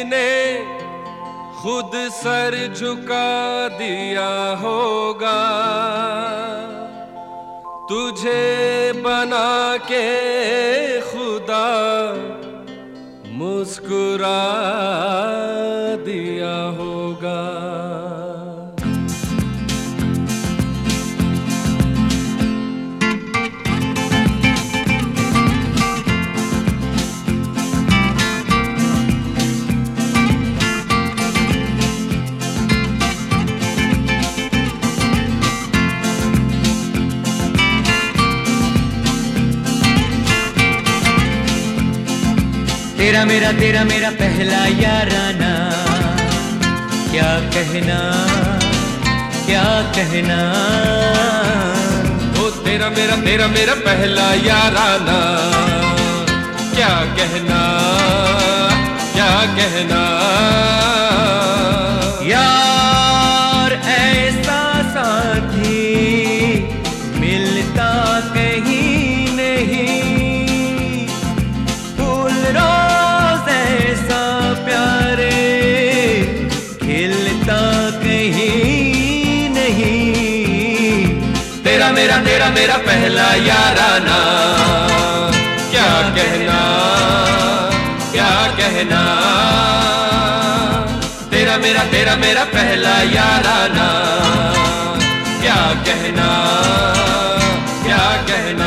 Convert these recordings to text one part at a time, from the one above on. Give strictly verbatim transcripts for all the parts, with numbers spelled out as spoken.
ने खुद सर झुका दिया होगा, तुझे बना के खुदा मुस्कुरा दिया होगा। तेरा मेरा तेरा मेरा पहला याराना, क्या कहना क्या कहना। ओ तेरा मेरा तेरा मेरा पहला याराना, क्या कहना क्या कहना। यार ऐसा साथी मिलता कहीं नहीं, फूल रोज ऐसा प्यारे खिलता कहीं नहीं। तेरा मेरा तेरा मेरा पहला याराना, क्या कहना क्या कहना। तेरा मेरा तेरा मेरा पहला याराना, क्या कहना क्या कहना।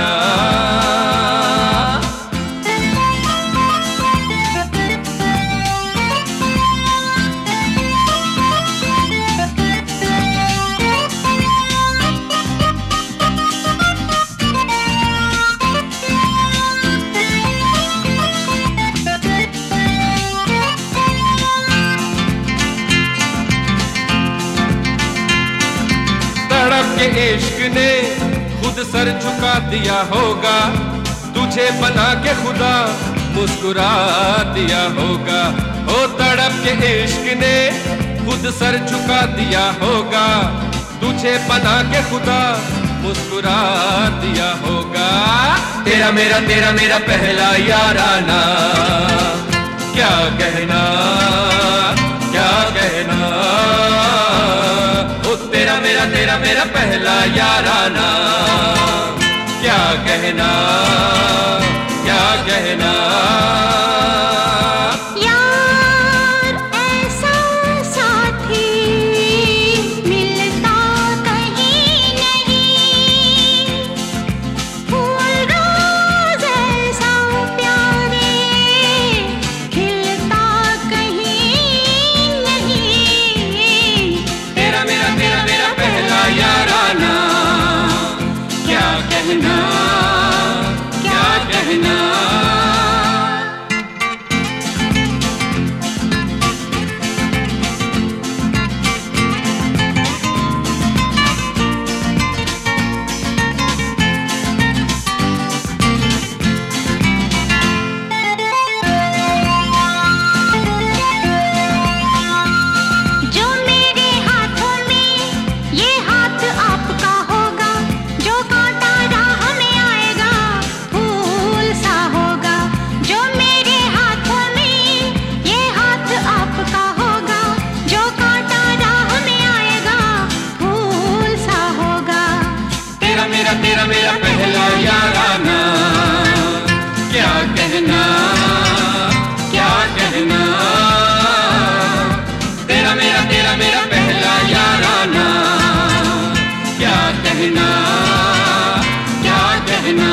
तड़प के इश्क ने खुद सर झुका दिया होगा, तुझे बना के खुदा मुस्कुरा दिया होगा। ओ तड़प के इश्क ने खुद सर झुका दिया होगा, तुझे बना के खुदा मुस्कुरा दिया होगा। तेरा मेरा तेरा मेरा पहला याराना, क्या कहना क्या कहना। ओ तेरा मेरा तेरा मेरा पहला याराना, क्या कहना क्या कहना। यार ऐसा साथी मिलता कहीं नहीं, फूल रोज ऐसा प्यारे खिलता कहीं नहीं। तेरा मेरा तेरा मेरा पहला याराना, क्या कहना क्या कहना। जो मेरे हाथों में ये हाथ आपका होगा, जो कांटा राह में आएगा फूल सा होगा। जो मेरे हाथों में ये हाथ आपका होगा, जो कांटा राह में आएगा फूल सा होगा। तेरा मेरा तेरा मेरा पहला याराना, क्या कहना क्या कहना। तेरा मेरा तेरा मेरा पहला याराना, क्या कहना क्या कहना।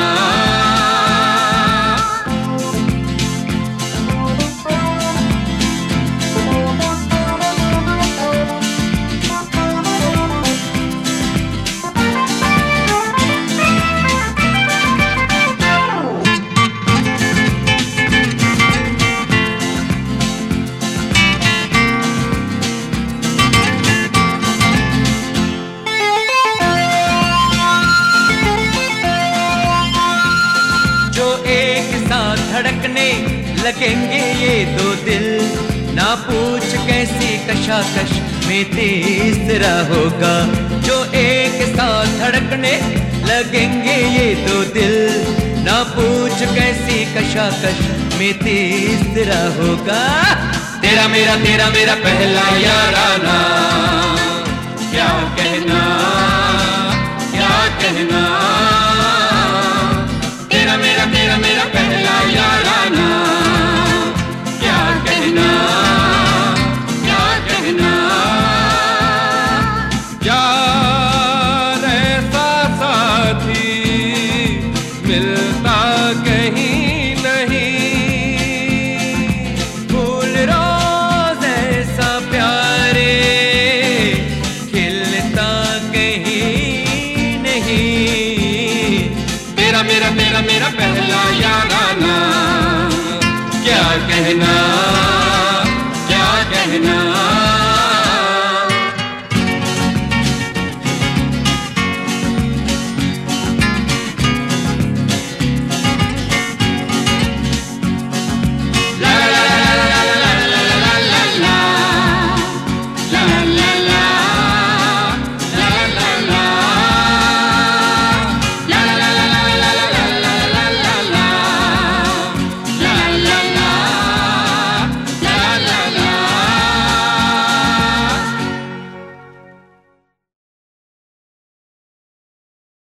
धड़कने लगेंगे ये दो दिल, ना पूछ कैसी कशाकश में तीसरा होगा। जो एक साथ धड़कने लगेंगे ये दो दिल, ना पूछ कैसी कशाकश में तीसरा होगा। तेरा मेरा तेरा मेरा पहला याराना, क्या कहना क्या कहना।